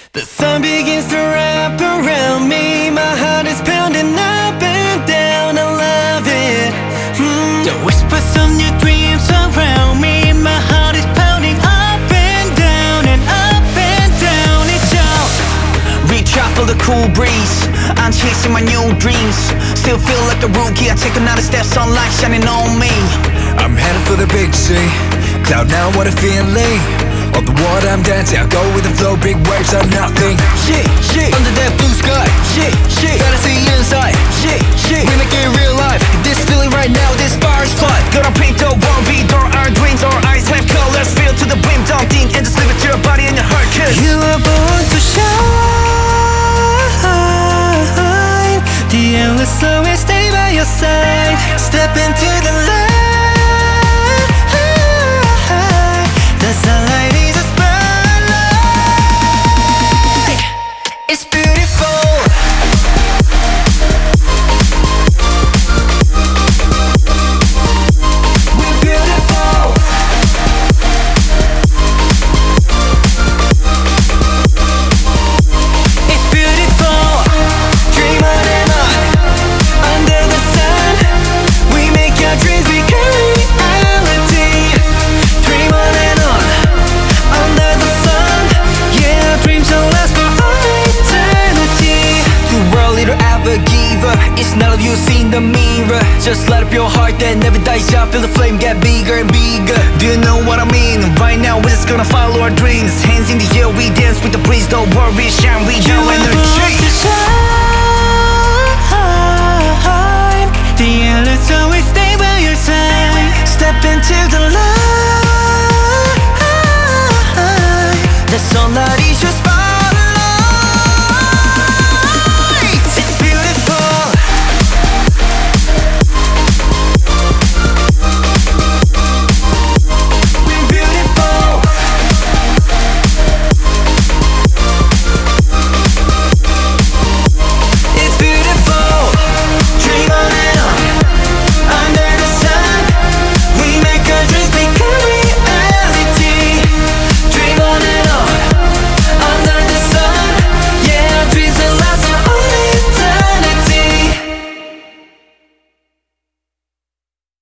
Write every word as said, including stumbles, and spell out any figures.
The sun begins to wrap around me. My heart is pounding up and down. I love it. mm. The whispers of new dreams around me. My heart is pounding up and down and up and down. It's out. Reach out for the cool breeze. I'm chasing my new dreams. Still feel like a rookie. I take another step, sunlight shining on me. I'm headed for the big C. Cloud now, what a feeling. On the water I'm dancing, I go with the flow. Big waves are nothing. Shit, shit, under that blue sky. Shit, shit, fantasy inside. Shit, shit, we make it real life. This feeling right now, this bar is fun. Gonna paint the wall, we draw our dreams. Our eyes have colors, feel to the brim. Don't think and just leave it to your body and your heart. Cause you are born to shine. The endless sun will stay by your side. Step into the light. The sunlight is a spotlight. It's beautiful. We're beautiful. It's beautiful. Dream on and on. Under the sun, we make our dreams become reality. Dream on and on. Under the sun, yeah, dreams don't last for eternity. Too early to ever give up. It's none of you seen the mirror. Just light up your heart that never dies out. Feel the flame get bigger and bigger. Do you know what I mean? Right now we're just gonna follow our dreams. Hands in the air, we dance with the breeze. Don't worry, shine with your energy. The endless always stay by your side. Step into the light. The sunlight